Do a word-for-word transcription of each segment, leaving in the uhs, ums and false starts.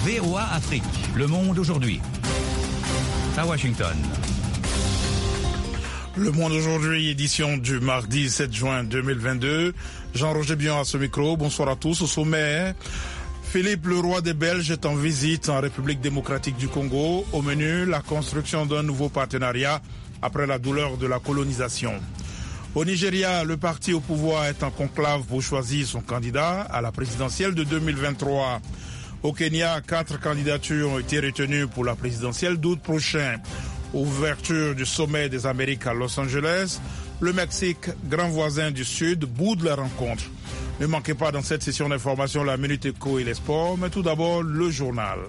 V O A Afrique, Le Monde aujourd'hui. À Washington. Le Monde aujourd'hui, édition du mardi sept juin deux mille vingt-deux. Jean-Roger Bion à ce micro. Bonsoir à tous. Au sommet, Philippe, le roi des Belges, est en visite en République démocratique du Congo. Au menu, la construction d'un nouveau partenariat après la douleur de la colonisation. Au Nigeria, le parti au pouvoir est en conclave pour choisir son candidat à la présidentielle de deux mille vingt-trois. Au Kenya, quatre candidatures ont été retenues pour la présidentielle d'août prochain. Ouverture du sommet des Amériques à Los Angeles, le Mexique, grand voisin du Sud, boude la rencontre. Ne manquez pas dans cette session d'information la Minute Éco et les sports, mais tout d'abord le journal.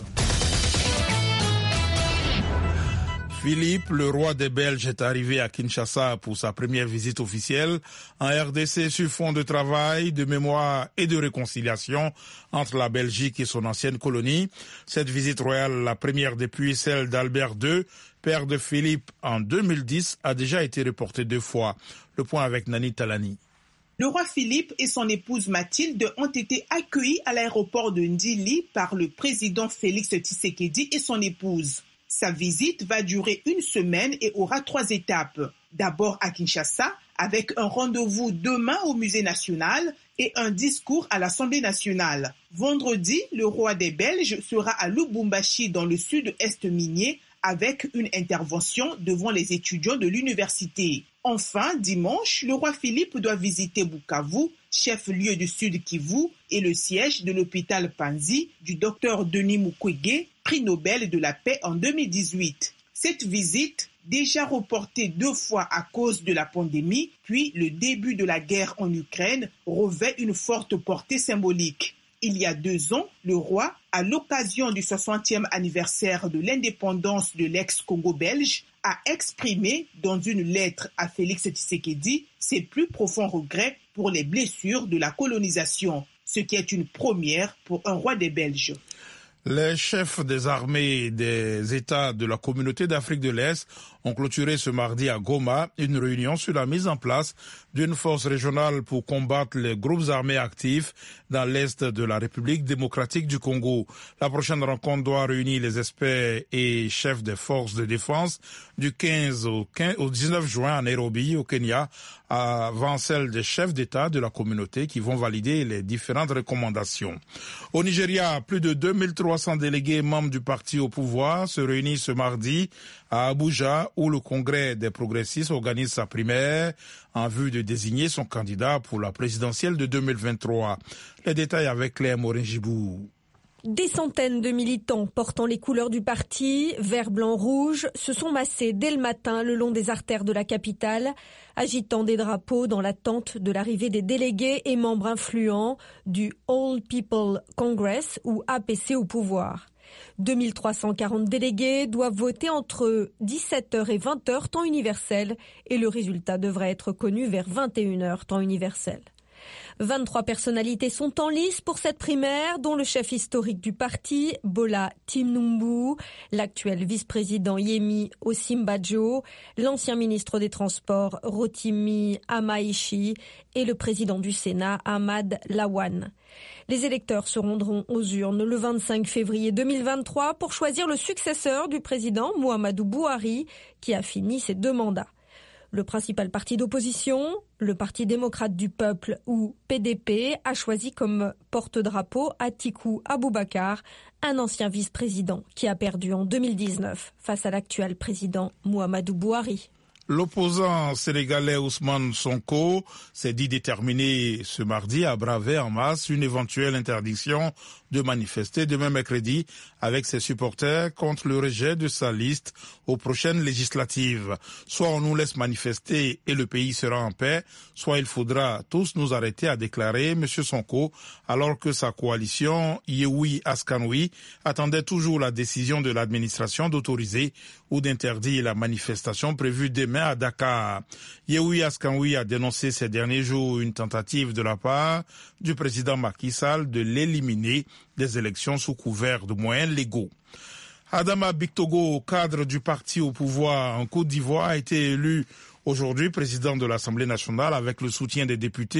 Philippe, le roi des Belges, est arrivé à Kinshasa pour sa première visite officielle en R D C sur fond de travail, de mémoire et de réconciliation entre la Belgique et son ancienne colonie. Cette visite royale, la première depuis celle d'Albert deux, père de Philippe en deux mille dix, a déjà été reportée deux fois. Le point avec Nani Talani. Le roi Philippe et son épouse Mathilde ont été accueillis à l'aéroport de Ndili par le président Félix Tshisekedi et son épouse. Sa visite va durer une semaine et aura trois étapes. D'abord à Kinshasa, avec un rendez-vous demain au Musée national et un discours à l'Assemblée nationale. Vendredi, le roi des Belges sera à Lubumbashi dans le sud-est minier avec une intervention devant les étudiants de l'université. Enfin, dimanche, le roi Philippe doit visiter Bukavu, chef-lieu du Sud Kivu, et le siège de l'hôpital Panzi du docteur Denis Mukwege, prix Nobel de la paix en deux mille dix-huit. Cette visite, déjà reportée deux fois à cause de la pandémie, puis le début de la guerre en Ukraine, revêt une forte portée symbolique. Il y a deux ans, le roi, à l'occasion du soixantième anniversaire de l'indépendance de l'ex-Congo belge, a exprimé dans une lettre à Félix Tshisekedi ses plus profonds regrets pour les blessures de la colonisation, ce qui est une première pour un roi des Belges. Les chefs des armées des États de la communauté d'Afrique de l'Est ont clôturé ce mardi à Goma une réunion sur la mise en place d'une force régionale pour combattre les groupes armés actifs dans l'Est de la République démocratique du Congo. La prochaine rencontre doit réunir les experts et chefs des forces de défense du quinze au dix-neuf juin à Nairobi, au Kenya, avant celle des chefs d'État de la communauté qui vont valider les différentes recommandations. Au Nigeria, plus de deux mille trois cents délégués membres du parti au pouvoir se réunissent ce mardi à Abuja, où le Congrès des progressistes organise sa primaire en vue de désigner son candidat pour la présidentielle de deux mille vingt-trois. Les détails avec Claire Morin-Gibou. Des centaines de militants portant les couleurs du parti, vert, blanc, rouge, se sont massés dès le matin le long des artères de la capitale, agitant des drapeaux dans l'attente de l'arrivée des délégués et membres influents du All People Congress ou A P C au pouvoir. deux mille trois cent quarante délégués doivent voter entre dix-sept heures et vingt heures temps universel et le résultat devrait être connu vers vingt et une heures temps universel. vingt-trois personnalités sont en lice pour cette primaire, dont le chef historique du parti, Bola Tinubu, l'actuel vice-président Yemi Osinbajo, l'ancien ministre des Transports Rotimi Amaechi et le président du Sénat Ahmad Lawan. Les électeurs se rendront aux urnes le vingt-cinq février deux mille vingt-trois pour choisir le successeur du président Muhammadu Buhari, qui a fini ses deux mandats. Le principal parti d'opposition, le Parti démocrate du peuple ou P D P, a choisi comme porte-drapeau Atiku Abubakar, un ancien vice-président qui a perdu en deux mille dix-neuf face à l'actuel président Muhammadu Buhari. L'opposant sénégalais Ousmane Sonko s'est dit déterminé ce mardi à braver en masse une éventuelle interdiction de manifester demain mercredi avec ses supporters contre le rejet de sa liste aux prochaines législatives. Soit on nous laisse manifester et le pays sera en paix, soit il faudra tous nous arrêter, a déclaré M. Sonko, alors que sa coalition Yehoui Askanoui attendait toujours la décision de l'administration d'autoriser ou d'interdire la manifestation prévue demain à Dakar. Yehoui Askanoui a dénoncé ces derniers jours une tentative de la part du président Macky Sall de l'éliminer des élections sous couvert de moyens légaux. Adama Bictogo, cadre du parti au pouvoir en Côte d'Ivoire, a été élu aujourd'hui président de l'Assemblée nationale avec le soutien des députés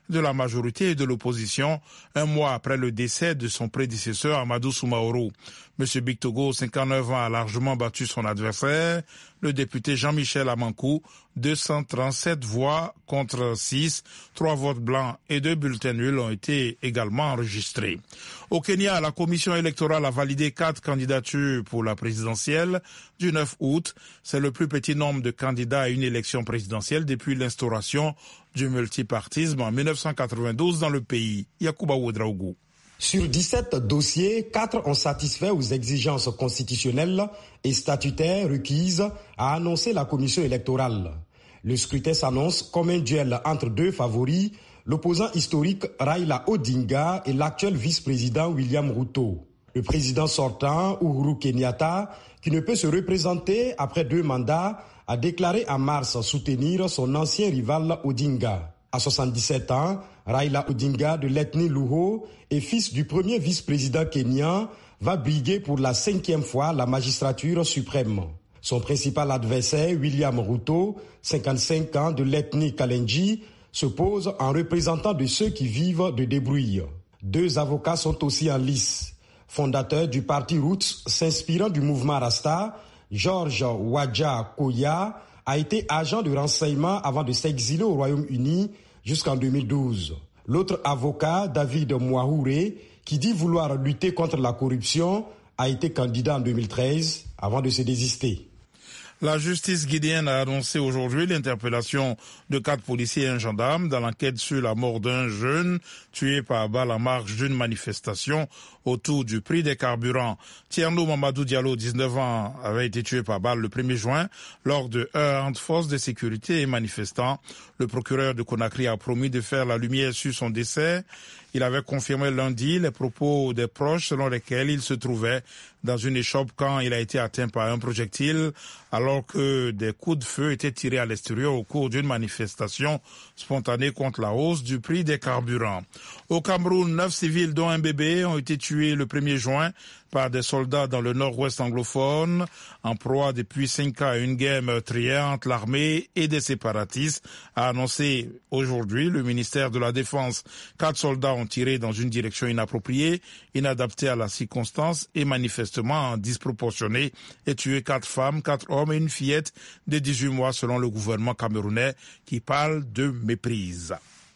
de la majorité et de l'opposition, un mois après le décès de son prédécesseur Amadou Soumaoro. M. Bictogo, cinquante-neuf ans, a largement battu son adversaire, le député Jean-Michel Amankou, deux cent trente-sept voix contre six, trois votes blancs et deux bulletins nuls ont été également enregistrés. Au Kenya, la commission électorale a validé quatre candidatures pour la présidentielle du neuf août. C'est le plus petit nombre de candidats à une élection présidentielle depuis l'instauration du multipartisme en mille neuf cent quatre-vingt-douze dans le pays. Yacouba Ouedraougou. Sur dix-sept dossiers, quatre ont satisfait aux exigences constitutionnelles et statutaires requises, a annoncé la commission électorale. Le scrutin s'annonce comme un duel entre deux favoris, l'opposant historique Raila Odinga et l'actuel vice-président William Ruto. Le président sortant, Uhuru Kenyatta, qui ne peut se représenter après deux mandats, a déclaré en mars soutenir son ancien rival Odinga. À soixante-dix-sept ans, Raila Odinga de l'ethnie Luo et fils du premier vice-président kényan va briguer pour la cinquième fois la magistrature suprême. Son principal adversaire, William Ruto, cinquante-cinq ans de l'ethnie Kalenji, se pose en représentant de ceux qui vivent de débrouilles. Deux avocats sont aussi en lice. Fondateur du parti Roots, s'inspirant du mouvement Rasta, George Wadja Koya a été agent de renseignement avant de s'exiler au Royaume-Uni jusqu'en deux mille douze. L'autre avocat, David Mwahouré, qui dit vouloir lutter contre la corruption, a été candidat en deux mille treize avant de se désister. La justice guinéenne a annoncé aujourd'hui l'interpellation de quatre policiers et un gendarme dans l'enquête sur la mort d'un jeune tué par balle en marge d'une manifestation autour du prix des carburants. Tierno Mamadou Diallo, dix-neuf ans, avait été tué par balle le premier juin lors de heurts entre forces de sécurité et manifestants. Le procureur de Conakry a promis de faire la lumière sur son décès. Il avait confirmé lundi les propos des proches selon lesquels il se trouvait dans une échoppe quand il a été atteint par un projectile alors que des coups de feu étaient tirés à l'extérieur au cours d'une manifestation spontanée contre la hausse du prix des carburants. Au Cameroun, neuf civils dont un bébé ont été tués le premier juin par des soldats dans le nord-ouest anglophone, en proie depuis cinq ans à une guerre meurtrière entre l'armée et des séparatistes, a annoncé aujourd'hui le ministère de la Défense. Quatre soldats ont tiré dans une direction inappropriée, inadaptée à la circonstance et manifestement disproportionnée, et tué quatre femmes, quatre hommes et une fillette de dix-huit mois selon le gouvernement camerounais qui parle de méprise.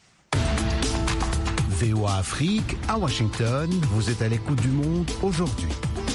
V O A Afrique, à Washington, vous êtes à l'écoute du monde aujourd'hui.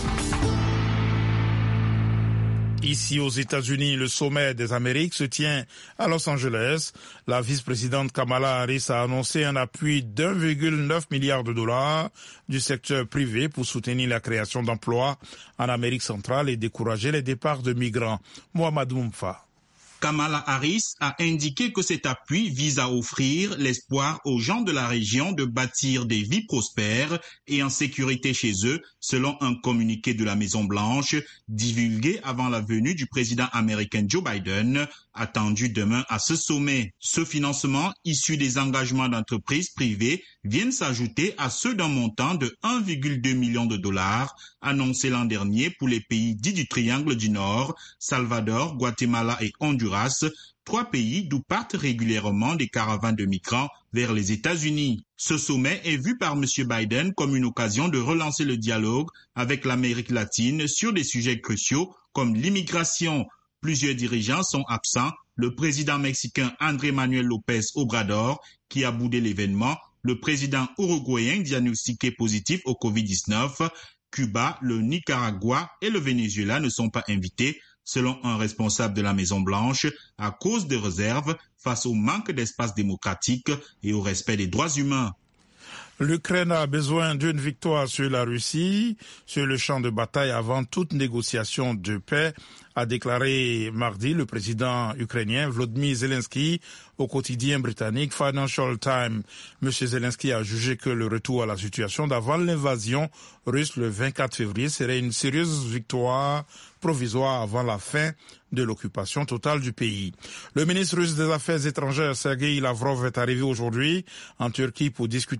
Ici aux États-Unis, le sommet des Amériques se tient à Los Angeles. La vice-présidente Kamala Harris a annoncé un appui d'un virgule neuf milliard de dollars du secteur privé pour soutenir la création d'emplois en Amérique centrale et décourager les départs de migrants. Mohamed Moumfa. Kamala Harris a indiqué que cet appui vise à offrir l'espoir aux gens de la région de bâtir des vies prospères et en sécurité chez eux, selon un communiqué de la Maison-Blanche divulgué avant la venue du président américain Joe Biden, attendu demain à ce sommet. Ce financement, issu des engagements d'entreprises privées, viennent s'ajouter à ceux d'un montant de un virgule deux million de dollars annoncé l'an dernier pour les pays dits du Triangle du Nord, Salvador, Guatemala et Honduras, trois pays d'où partent régulièrement des caravanes de migrants vers les États-Unis. Ce sommet est vu par M. Biden comme une occasion de relancer le dialogue avec l'Amérique latine sur des sujets cruciaux comme l'immigration. Plusieurs dirigeants sont absents, le président mexicain Andrés Manuel López Obrador, qui a boudé l'événement, le président uruguayen diagnostiqué positif au covid dix-neuf, Cuba, le Nicaragua et le Venezuela ne sont pas invités, selon un responsable de la Maison-Blanche, à cause de réserves face au manque d'espace démocratique et au respect des droits humains. L'Ukraine a besoin d'une victoire sur la Russie, sur le champ de bataille avant toute négociation de paix, a déclaré mardi le président ukrainien Volodymyr Zelensky au quotidien britannique Financial Times. M. Zelensky a jugé que le retour à la situation d'avant l'invasion russe le vingt-quatre février serait une sérieuse victoire provisoire avant la fin de l'occupation totale du pays. Le ministre russe des Affaires étrangères Sergei Lavrov est arrivé aujourd'hui en Turquie pour discuter de l'instauration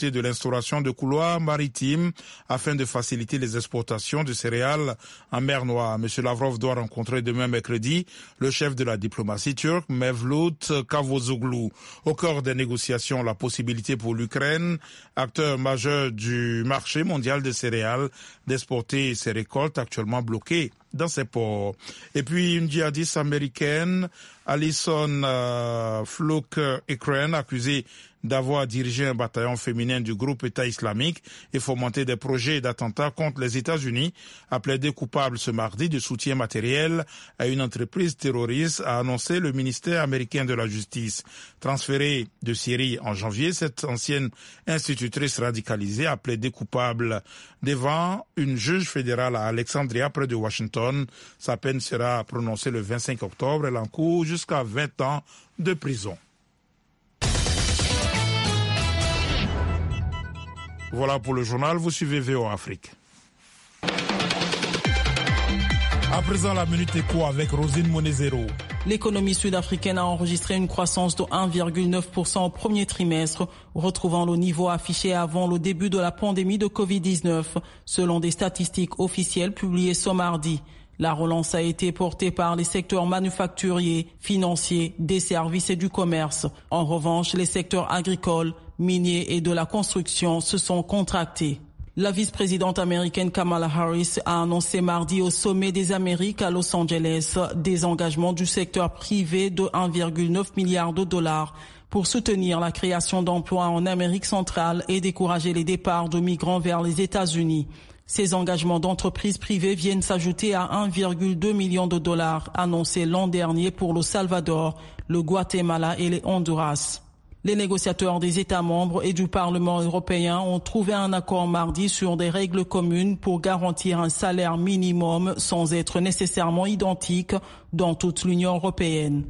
l'instauration de couloirs maritimes afin de faciliter les exportations de céréales en mer Noire. M. Lavrov doit rencontrer demain mercredi le chef de la diplomatie turque, Mevlut Cavusoglu. Au cœur des négociations, la possibilité pour l'Ukraine, acteur majeur du marché mondial des céréales, d'exporter ses récoltes actuellement bloquées dans ses ports. Et puis une djihadiste américaine, Alison euh, Fluke-Ekren, accusée d'avoir dirigé un bataillon féminin du groupe État islamique et fomenté des projets d'attentats contre les États-Unis, a plaidé coupable ce mardi de soutien matériel à une entreprise terroriste, a annoncé le ministère américain de la Justice. Transférée de Syrie en janvier, cette ancienne institutrice radicalisée a plaidé coupable devant une juge fédérale à Alexandria, près de Washington. Sa peine sera prononcée le vingt-cinq octobre. Elle encourt jusqu'à vingt ans de prison. Voilà pour le journal, vous suivez V O Afrique. À présent, la Minute Éco avec Rosine Monezero. L'économie sud-africaine a enregistré une croissance de un virgule neuf pour cent au premier trimestre, retrouvant le niveau affiché avant le début de la pandémie de covid dix-neuf, selon des statistiques officielles publiées ce mardi. La relance a été portée par les secteurs manufacturiers, financiers, des services et du commerce. En revanche, les secteurs agricoles, miniers et de la construction se sont contractés. La vice-présidente américaine Kamala Harris a annoncé mardi au sommet des Amériques à Los Angeles des engagements du secteur privé de un virgule neuf milliard de dollars pour soutenir la création d'emplois en Amérique centrale et décourager les départs de migrants vers les États-Unis. Ces engagements d'entreprises privées viennent s'ajouter à un virgule deux million de dollars annoncés l'an dernier pour le Salvador, le Guatemala et les Honduras. Les négociateurs des États membres et du Parlement européen ont trouvé un accord mardi sur des règles communes pour garantir un salaire minimum sans être nécessairement identique dans toute l'Union européenne.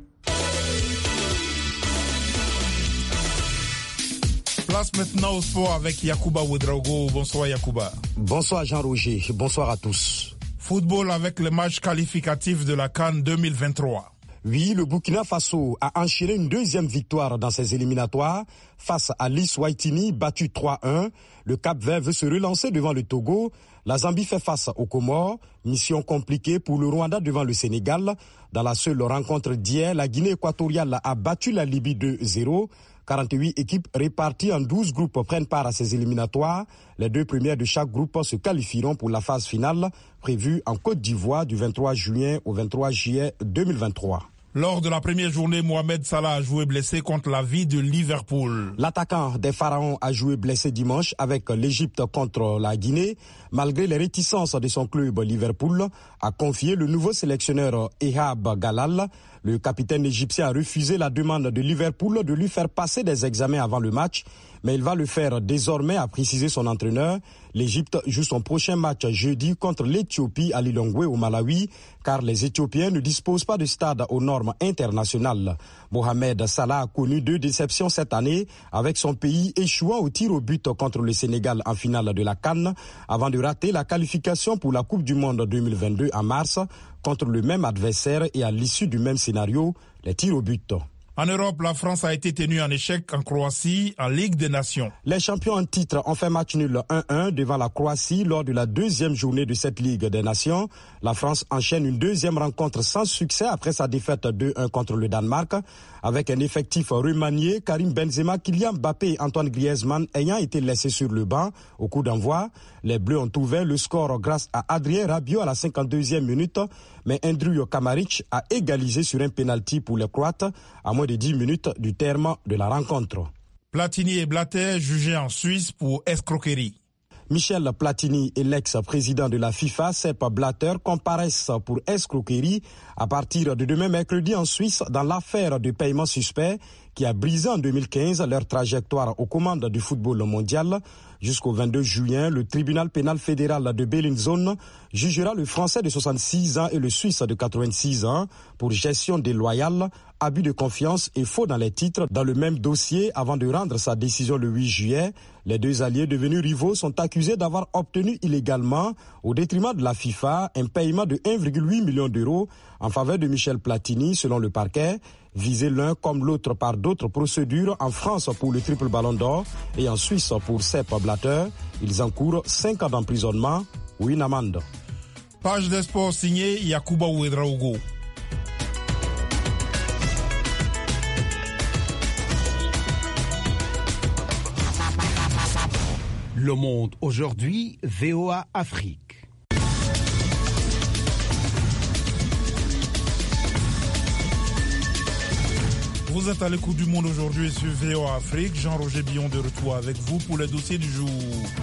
Place maintenant au sport avec Yacouba Ouedraogo. Bonsoir Yacouba. Bonsoir Jean-Roger, bonsoir à tous. Football avec le match qualificatif de la CAN deux mille vingt-trois. Oui, le Burkina Faso a enchaîné une deuxième victoire dans ses éliminatoires face à l'Eswatini, battu trois un. Le Cap-Vert veut se relancer devant le Togo. La Zambie fait face aux Comores. Mission compliquée pour le Rwanda devant le Sénégal. Dans la seule rencontre d'hier, la Guinée équatoriale a battu la Libye deux zéro. quarante-huit équipes réparties en douze groupes prennent part à ces éliminatoires. Les deux premières de chaque groupe se qualifieront pour la phase finale prévue en Côte d'Ivoire du vingt-trois juin au vingt-trois juillet deux mille vingt-trois. Lors de la première journée, Mohamed Salah a joué blessé contre la vie de Liverpool. L'attaquant des Pharaons a joué blessé dimanche avec l'Égypte contre la Guinée. Malgré les réticences de son club, Liverpool a confié le nouveau sélectionneur Ehab Galal. Le capitaine égyptien a refusé la demande de Liverpool de lui faire passer des examens avant le match, mais il va le faire désormais, a précisé son entraîneur. L'Égypte joue son prochain match jeudi contre l'Éthiopie à Lilongwe au Malawi, car les Éthiopiens ne disposent pas de stade aux normes internationales. Mohamed Salah a connu deux déceptions cette année, avec son pays échouant au tir au but contre le Sénégal en finale de la CAN, avant de rater la qualification pour la Coupe du Monde deux mille vingt-deux en mars, contre le même adversaire et à l'issue du même scénario, les tirs au but. En Europe, la France a été tenue en échec en Croatie en Ligue des Nations. Les champions en titre ont fait match nul un un devant la Croatie lors de la deuxième journée de cette Ligue des Nations. La France enchaîne une deuxième rencontre sans succès après sa défaite deux un contre le Danemark. Avec un effectif remanié, Karim Benzema, Kylian Mbappé et Antoine Griezmann ayant été laissés sur le banc au coup d'envoi. Les Bleus ont ouvert le score grâce à Adrien Rabiot à la cinquante-deuxième minute, mais Andrew Kamaric a égalisé sur un pénalty pour les Croates à moins de dix minutes du terme de la rencontre. Platini et Blatter jugés en Suisse pour escroquerie. Michel Platini et l'ex-président de la FIFA, Sepp Blatter, comparaissent pour escroquerie à partir de demain mercredi en Suisse dans l'affaire de paiement suspect qui a brisé en deux mille quinze leur trajectoire aux commandes du football mondial. Jusqu'au vingt-deux juin, le tribunal pénal fédéral de Bellinzone jugera le Français de soixante-six ans et le Suisse de quatre-vingt-six ans pour gestion déloyale, abus de confiance et faux dans les titres dans le même dossier avant de rendre sa décision le huit juillet. Les deux alliés devenus rivaux sont accusés d'avoir obtenu illégalement, au détriment de la FIFA, un paiement de un virgule huit million d'euros en faveur de Michel Platini selon le parquet. visés l'un comme l'autre par d'autres procédures en France pour le triple ballon d'or et en Suisse pour Sepp Blatter. Ils encourent cinq ans d'emprisonnement ou une amende. Page des sports signée Yakuba Ouedraogo. Le Monde aujourd'hui, V O A Afrique. Vous êtes à l'écoute du Monde aujourd'hui sur V O A Afrique. Jean-Roger Billon de retour avec vous pour les dossiers du jour.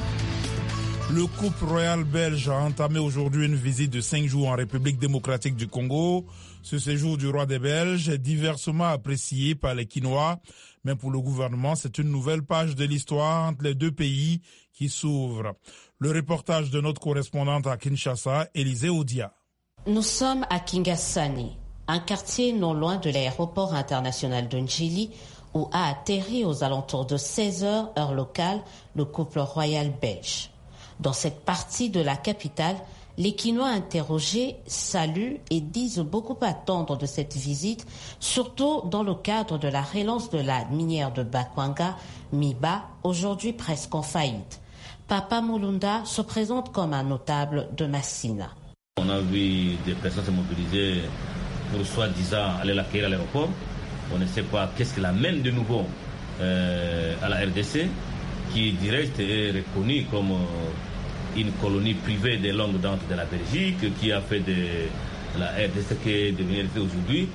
Le couple royal belge a entamé aujourd'hui une visite de cinq jours en République démocratique du Congo. Ce séjour du roi des Belges est diversement apprécié par les Quinois, mais pour le gouvernement, c'est une nouvelle page de l'histoire entre les deux pays qui s'ouvre. Le reportage de notre correspondante à Kinshasa, Élisée Odia. Nous sommes à Kingasani, un quartier non loin de l'aéroport international de Njili, où a atterri aux alentours de seize heures, heure locale, le couple royal belge. Dans cette partie de la capitale, les Quinois interrogés saluent et disent beaucoup attendre de cette visite, surtout dans le cadre de la relance de la minière de Bakwanga, Miba, aujourd'hui presque en faillite. Papa Mulunda se présente comme un notable de Massina. On a vu des personnes se mobiliser pour soi-disant aller l'accueillir à l'aéroport. On ne sait pas qu'est-ce qui l'amène de nouveau euh, à la R D C, qui direct est reconnue comme euh, une colonie privée des longues dents de la Belgique, qui a fait de la R D C qui est devenue R D C aujourd'hui.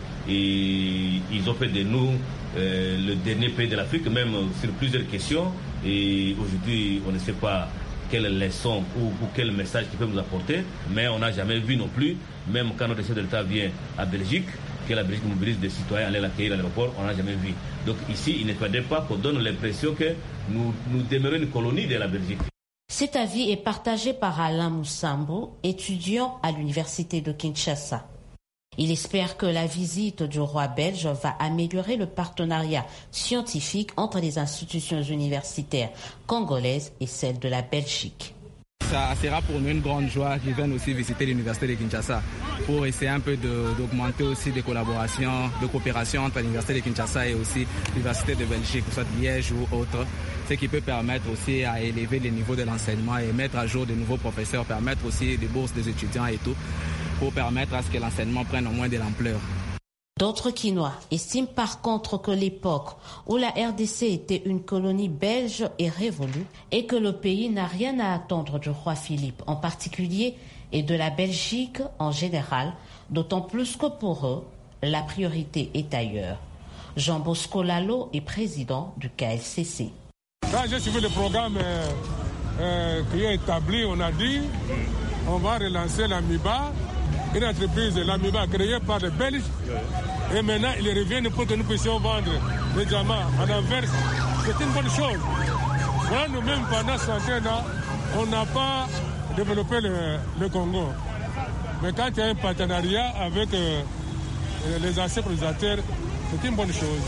Et ils ont fait de nous euh, le dernier pays de l'Afrique, même sur plusieurs questions. Et aujourd'hui, on ne sait pas quelle leçon ou, ou quel message qu'ils peuvent nous apporter, mais on n'a jamais vu non plus, même quand notre chef de l'État vient à Belgique, que la Belgique mobilise des citoyens à aller l'accueillir à l'aéroport, on n'a jamais vu. Donc ici, il ne faudrait pas qu'on donne l'impression que nous, nous demeurons une colonie de la Belgique. Cet avis est partagé par Alain Moussambo, étudiant à l'université de Kinshasa. Il espère que la visite du roi belge va améliorer le partenariat scientifique entre les institutions universitaires congolaises et celles de la Belgique. Ça sera pour nous une grande joie qu'ils viennent aussi visiter l'université de Kinshasa pour essayer un peu de, d'augmenter aussi des collaborations, de coopération entre l'université de Kinshasa et aussi l'université de Belgique, soit Liège ou autre, ce qui peut permettre aussi à élever les niveaux de l'enseignement et mettre à jour de nouveaux professeurs, permettre aussi des bourses des étudiants et tout, pour permettre à ce que l'enseignement prenne au moins de l'ampleur. D'autres Quinois estiment par contre que l'époque où la R D C était une colonie belge est révolue et que le pays n'a rien à attendre du roi Philippe en particulier et de la Belgique en général, d'autant plus que pour eux, la priorité est ailleurs. Jean Bosco Lalo est président du K L C C. Quand j'ai suivi le programme euh, euh, qui est établi, on a dit on va relancer la Miba, une entreprise, la Miba, créée par les Belges. Et maintenant, ils reviennent pour que nous puissions vendre les diamants en Anvers. C'est une bonne chose. Voilà, nous-mêmes, pendant centaines ans, on n'a pas développé le, le Congo. Mais quand il y a un partenariat avec euh, les anciens colonisateurs, c'est une bonne chose.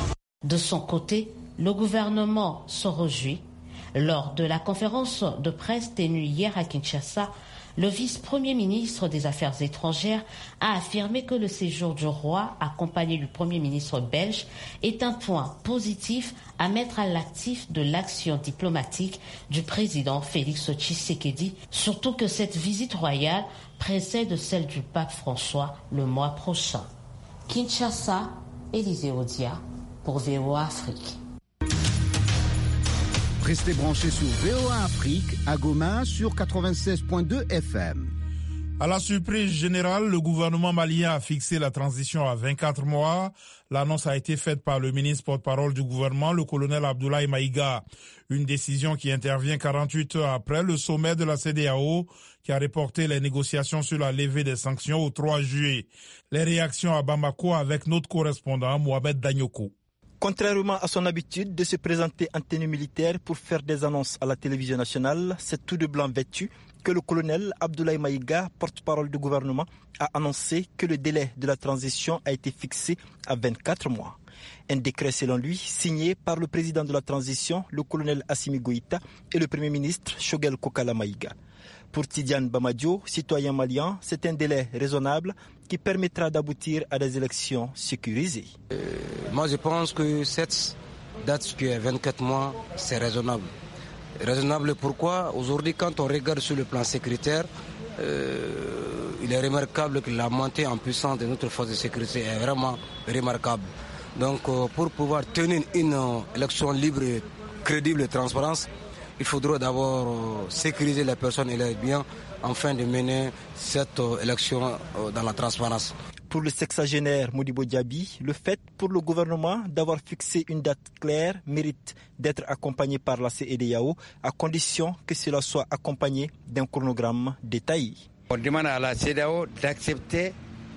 De son côté, le gouvernement se réjouit. Lors de la conférence de presse tenue hier à Kinshasa, le vice-premier ministre des Affaires étrangères a affirmé que le séjour du roi, accompagné du premier ministre belge, est un point positif à mettre à l'actif de l'action diplomatique du président Félix Tshisekedi, surtout que cette visite royale précède celle du pape François le mois prochain. Kinshasa, Élisée Odia pour V O A Afrique. Restez branchés sur V O A Afrique à Goma sur quatre-vingt-seize point deux F M. À la surprise générale, le gouvernement malien a fixé la transition à vingt-quatre mois. L'annonce a été faite par le ministre porte-parole du gouvernement, le colonel Abdoulaye Maïga. Une décision qui intervient quarante-huit heures après le sommet de la C E D E A O qui a reporté les négociations sur la levée des sanctions au trois juillet. Les réactions à Bamako avec notre correspondant Mohamed Danyoko. Contrairement à son habitude de se présenter en tenue militaire pour faire des annonces à la télévision nationale, c'est tout de blanc vêtu que le colonel Abdoulaye Maïga, porte-parole du gouvernement, a annoncé que le délai de la transition a été fixé à vingt-quatre mois. Un décret, selon lui, signé par le président de la transition, le colonel Assimi Goïta, et le premier ministre Choguel Kokala Maïga. Pour Tidiane Bamadio, citoyen malien, c'est un délai raisonnable qui permettra d'aboutir à des élections sécurisées. Euh, moi, je pense que cette date qui est vingt-quatre mois, c'est raisonnable. Raisonnable pourquoi? Aujourd'hui, quand on regarde sur le plan sécuritaire, euh, il est remarquable que la montée en puissance de notre force de sécurité est vraiment remarquable. Donc, euh, pour pouvoir tenir une euh, élection libre, crédible et transparente, il faudra d'abord euh, sécuriser les personnes et les biens afin de mener cette euh, élection euh, dans la transparence. Pour le sexagénaire Modibo Diaby, le fait pour le gouvernement d'avoir fixé une date claire mérite d'être accompagné par la C E D E A O à condition que cela soit accompagné d'un chronogramme détaillé. On demande à la C E D E A O d'accepter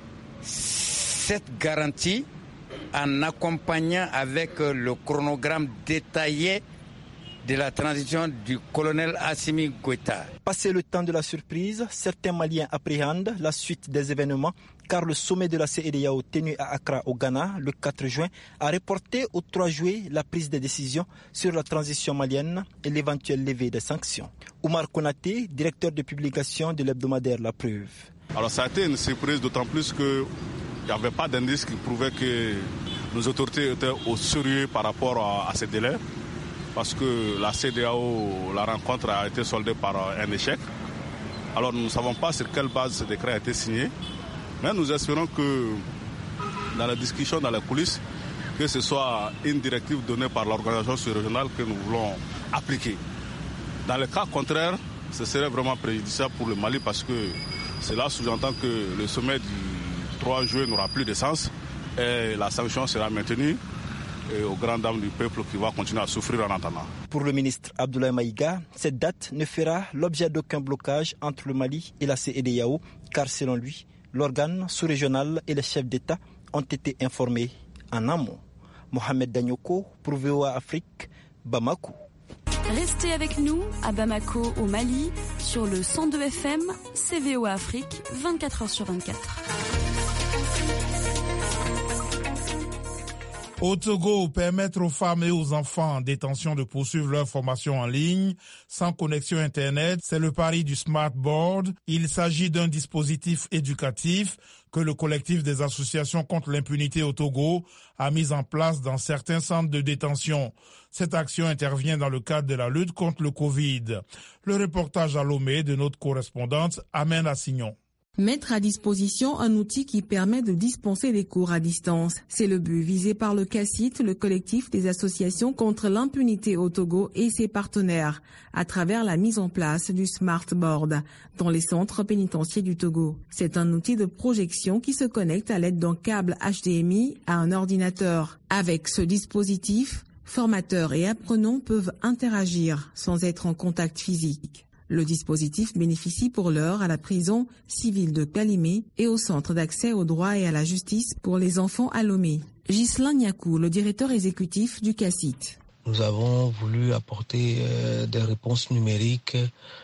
cette garantie en accompagnant avec le chronogramme détaillé de la transition du colonel Assimi Goïta. Passé le temps de la surprise, certains Maliens appréhendent la suite des événements car le sommet de la C E D E A O tenu à Accra au Ghana le quatre juin a reporté au trois juillet la prise de décision sur la transition malienne et l'éventuelle levée des sanctions. Oumar Konaté, directeur de publication de l'hebdomadaire La Preuve. Alors ça a été une surprise d'autant plus qu'il n'y avait pas d'indice qui prouvait que nos autorités étaient au sérieux par rapport à, à ces délais. Parce que la C E D E A O, la rencontre a été soldée par un échec. Alors nous ne savons pas sur quelle base ce décret a été signé, mais nous espérons que dans la discussion, dans les coulisses, que ce soit une directive donnée par l'organisation sous-régionale que nous voulons appliquer. Dans le cas contraire, ce serait vraiment préjudiciable pour le Mali parce que cela sous-entend que le sommet du trois juillet n'aura plus de sens et la sanction sera maintenue. Et aux grandes dames du peuple qui va continuer à souffrir en attendant. Pour le ministre Abdoulaye Maïga, cette date ne fera l'objet d'aucun blocage entre le Mali et la C E D E A O, car selon lui, l'organe sous-régional et les chefs d'État ont été informés en amont. Mohamed Danyoko pour V O A Afrique, Bamako. Restez avec nous à Bamako, au Mali, sur le cent deux F M, C V O A Afrique, vingt-quatre heures sur vingt-quatre. Au Togo, permettre aux femmes et aux enfants en détention de poursuivre leur formation en ligne sans connexion Internet, c'est le pari du Smart Board. Il s'agit d'un dispositif éducatif que le collectif des associations contre l'impunité au Togo a mis en place dans certains centres de détention. Cette action intervient dans le cadre de la lutte contre le Covid. Le reportage à Lomé de notre correspondante Amène Assignon. Mettre à disposition un outil qui permet de dispenser des cours à distance. C'est le but visé par le C A C I T, le collectif des associations contre l'impunité au Togo et ses partenaires, à travers la mise en place du Smart Board dans les centres pénitentiaires du Togo. C'est un outil de projection qui se connecte à l'aide d'un câble H D M I à un ordinateur. Avec ce dispositif, formateurs et apprenants peuvent interagir sans être en contact physique. Le dispositif bénéficie pour l'heure à la prison civile de Kalimé et au centre d'accès au droit et à la justice pour les enfants à Lomé. Ghislain Niakou, le directeur exécutif du C A C I T. Nous avons voulu apporter euh, des réponses numériques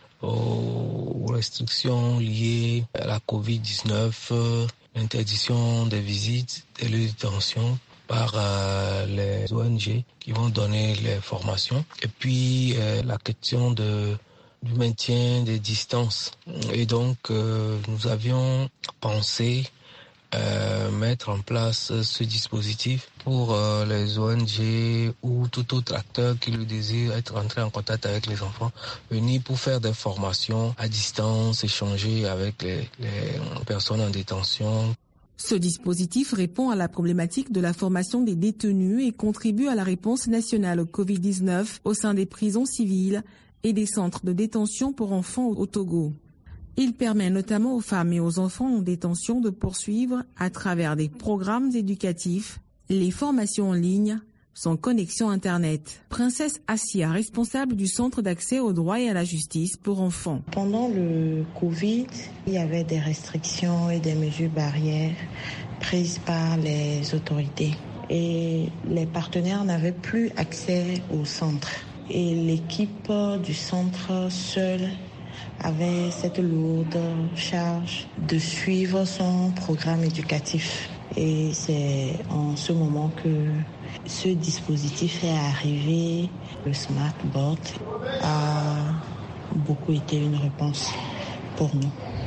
aux restrictions liées à la covid dix-neuf, euh, l'interdiction des visites et les détentions par euh, les O N G qui vont donner les formations. Et puis euh, la question de du maintien des distances. Et donc, euh, nous avions pensé euh, mettre en place ce dispositif pour euh, les O N G ou tout autre acteur qui le désire être entré en contact avec les enfants, venir pour faire des formations à distance, échanger avec les, les personnes en détention. Ce dispositif répond à la problématique de la formation des détenus et contribue à la réponse nationale au covid dix-neuf au sein des prisons civiles et des centres de détention pour enfants au Togo. Il permet notamment aux femmes et aux enfants en détention de poursuivre, à travers des programmes éducatifs, les formations en ligne sans connexion Internet. Princesse Assia, responsable du centre d'accès au droit et à la justice pour enfants. Pendant le Covid, il y avait des restrictions et des mesures barrières prises par les autorités. Et les partenaires n'avaient plus accès au centre. Et l'équipe du centre seule avait cette lourde charge de suivre son programme éducatif. Et c'est en ce moment que ce dispositif est arrivé. Le Smart Board a beaucoup été une réponse pour nous.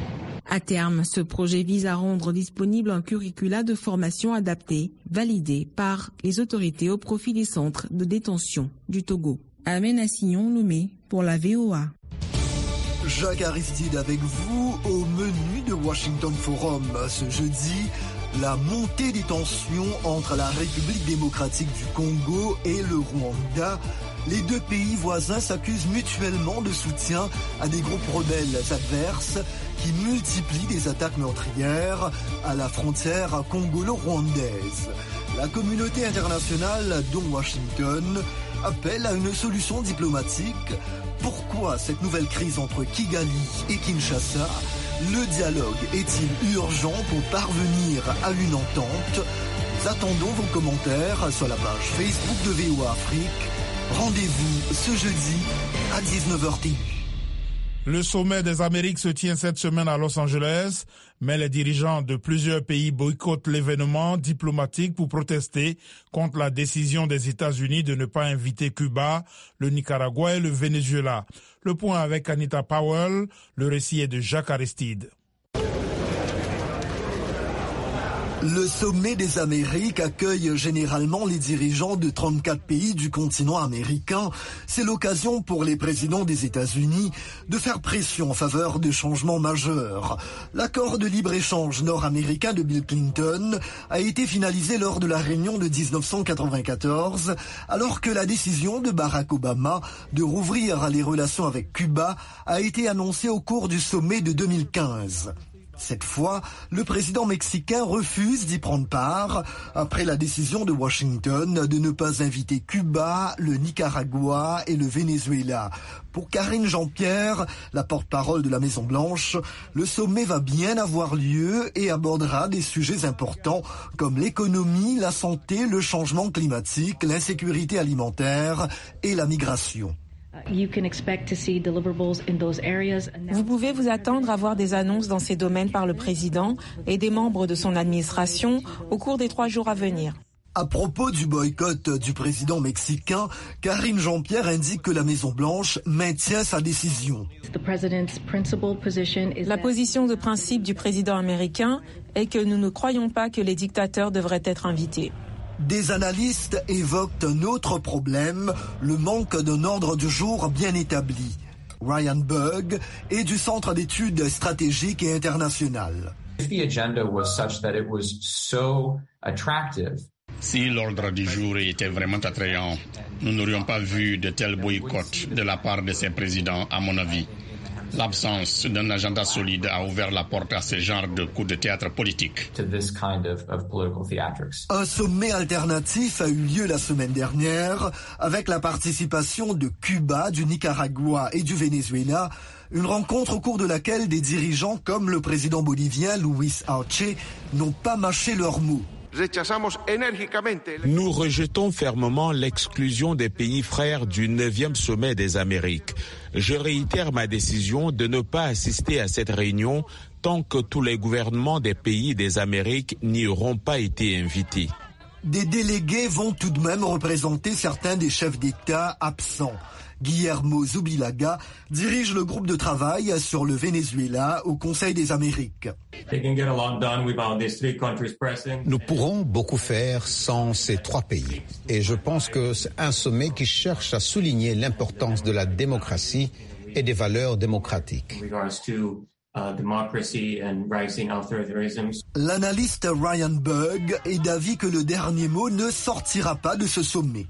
À terme, ce projet vise à rendre disponible un curricula de formation adapté, validé par les autorités au profit des centres de détention du Togo. Amena Signon-Lomé pour la V O A. Jacques Aristide avec vous au menu de Washington Forum. Ce jeudi, la montée des tensions entre la République démocratique du Congo et le Rwanda. Les deux pays voisins s'accusent mutuellement de soutien à des groupes rebelles adverses qui multiplient des attaques meurtrières à la frontière congolo-rwandaise. La communauté internationale, dont Washington, appelle à une solution diplomatique. Pourquoi cette nouvelle crise entre Kigali et Kinshasa? Le dialogue est-il urgent pour parvenir à une entente? Nous attendons vos commentaires sur la page Facebook de V O A Afrique. Rendez-vous ce jeudi à dix-neuf heures T U. Le sommet des Amériques se tient cette semaine à Los Angeles, mais les dirigeants de plusieurs pays boycottent l'événement diplomatique pour protester contre la décision des États-Unis de ne pas inviter Cuba, le Nicaragua et le Venezuela. Le point avec Anita Powell, le récit est de Jacques Aristide. Le sommet des Amériques accueille généralement les dirigeants de trente-quatre pays du continent américain. C'est l'occasion pour les présidents des États-Unis de faire pression en faveur de changements majeurs. L'accord de libre-échange nord-américain de Bill Clinton a été finalisé lors de la réunion de dix-neuf cent quatre-vingt-quatorze, alors que la décision de Barack Obama de rouvrir les relations avec Cuba a été annoncée au cours du sommet de deux mille quinze. Cette fois, le président mexicain refuse d'y prendre part après la décision de Washington de ne pas inviter Cuba, le Nicaragua et le Venezuela. Pour Karine Jean-Pierre, la porte-parole de la Maison-Blanche, le sommet va bien avoir lieu et abordera des sujets importants comme l'économie, la santé, le changement climatique, l'insécurité alimentaire et la migration. Vous pouvez vous attendre à voir des annonces dans ces domaines par le président et des membres de son administration au cours des trois jours à venir. À propos du boycott du président mexicain, Karine Jean-Pierre indique que la Maison-Blanche maintient sa décision. La position de principe du président américain est que nous ne croyons pas que les dictateurs devraient être invités. Des analystes évoquent un autre problème, le manque d'un ordre du jour bien établi. Ryan Bug est du Centre d'études stratégiques et internationales. Si l'ordre du jour était vraiment attrayant, nous n'aurions pas vu de tels boycotts de la part de ces présidents, à mon avis. L'absence d'un agenda solide a ouvert la porte à ce genre de coup de théâtre politique. Un sommet alternatif a eu lieu la semaine dernière avec la participation de Cuba, du Nicaragua et du Venezuela. Une rencontre au cours de laquelle des dirigeants comme le président bolivien Luis Arce n'ont pas mâché leurs mots. Nous rejetons fermement l'exclusion des pays frères du neuvième sommet des Amériques. Je réitère ma décision de ne pas assister à cette réunion tant que tous les gouvernements des pays des Amériques n'y auront pas été invités. Des délégués vont tout de même représenter certains des chefs d'État absents. Guillermo Zubilaga dirige le groupe de travail sur le Venezuela au Conseil des Amériques. Nous pourrons beaucoup faire sans ces trois pays. Et je pense que c'est un sommet qui cherche à souligner l'importance de la démocratie et des valeurs démocratiques. L'analyste Ryan Bug est d'avis que le dernier mot ne sortira pas de ce sommet.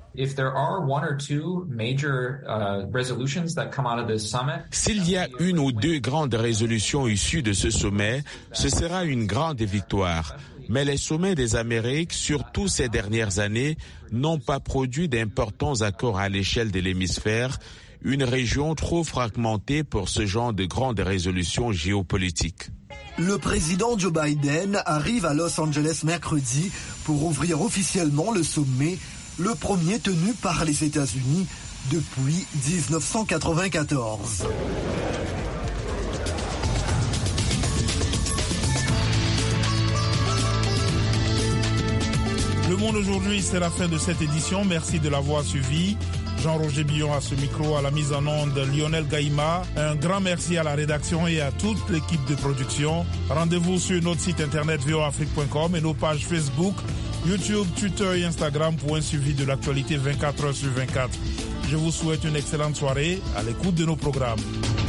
S'il y a une ou deux grandes résolutions issues de ce sommet, ce sera une grande victoire. Mais les sommets des Amériques, surtout ces dernières années, n'ont pas produit d'importants accords à l'échelle de l'hémisphère, une région trop fragmentée pour ce genre de grandes résolutions géopolitiques. Le président Joe Biden arrive à Los Angeles mercredi pour ouvrir officiellement le sommet, le premier tenu par les États-Unis depuis dix-neuf cent quatre-vingt-quatorze. Le Monde aujourd'hui, c'est la fin de cette édition. Merci de l'avoir suivi. Jean-Roger Billon à ce micro, à la mise en onde Lionel Gaïma. Un grand merci à la rédaction et à toute l'équipe de production. Rendez-vous sur notre site internet v o afrique point com et nos pages Facebook, YouTube, Twitter et Instagram pour un suivi de l'actualité vingt-quatre heures sur vingt-quatre. Je vous souhaite une excellente soirée à l'écoute de nos programmes.